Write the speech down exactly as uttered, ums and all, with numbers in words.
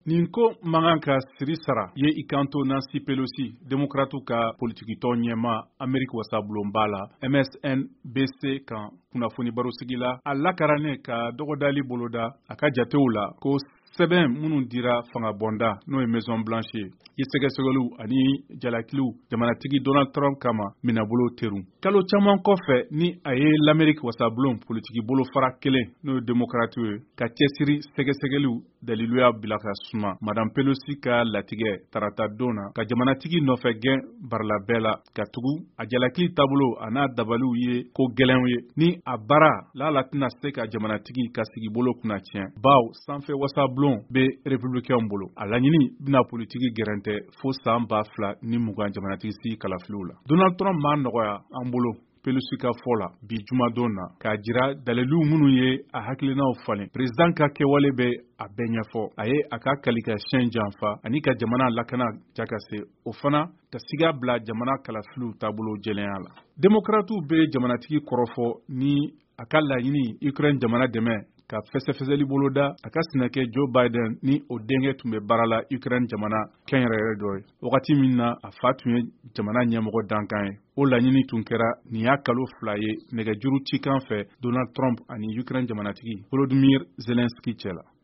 Nin ko mankan ka siri sara ye i kanto Nancy Pelosi demokratu ka politikitɔ ɲɛma Ameriki wasabulonba la M S N B C kan kunnafoni barosigi la a lakaranen ka dɔgɔdali boloda a ka jatew la ko sɛbɛn minnu dira fangabɔnda n'o ye Maison Blanche ye i sɛgɛsɛgɛliw ani jalakiliw jamanatigi Donald Trump kama minɛbolo teru kalo caman kɔfɛ ni a ye l'Ameriki wasabulon politiki bolofara kelen n'o ye demokratu ye ka cɛsiri sɛgɛsɛgɛliw daliluya bila ka suma Madame Pelosi ka latigɛ tarata don na ka jamanatigi nɔfɛ gɛn barala bɛɛ la ka tugu a jalakili taabolo a n'a dabaliw ye ko gɛlɛnw ye ni a bara l'ala tɛna se ka jamanatigi ka sigibolo kunna tiɲɛ baw sanfɛ wasabulon be républicains bolo a laɲini bɛna politiki gɛrɛntɛ fo san ba fila ni mugan jamanatigi si kalafiliw la Donald Trump m'a nɔgɔya an bolo Pelosi ka fɔ la bi jumadon na k'a jira daliliw minnu ye a hakilinaw falen président ka kɛwale bɛ a bɛɛ ɲɛfɔ a ye a ka kalikasiyɛn janfa ani ka jamana lakana jakase o fana ka siga bila jamana kalafiliw taabolo jɛlenya la demokratu bɛ jamanatigi kɔrɔfɔ ni a ka laɲini Ukraine jamana dɛmɛ ka fɛsɛfɛsɛli boloda a ka sɛnɛkɛ Joe Biden ni o denkɛ tun bɛ baara la Ukraine jamana kɛnyɛrɛyɛrɛ dɔ ye wagati min na a fa tun ye jamana ɲɛmɔgɔ dankan ye o laɲini tun kɛra nin y'a kalo fila ye nɛgɛjuru cikan fɛ Donald Trump ani Ukraine jamanatigi Volodymyr Zelensky cɛ la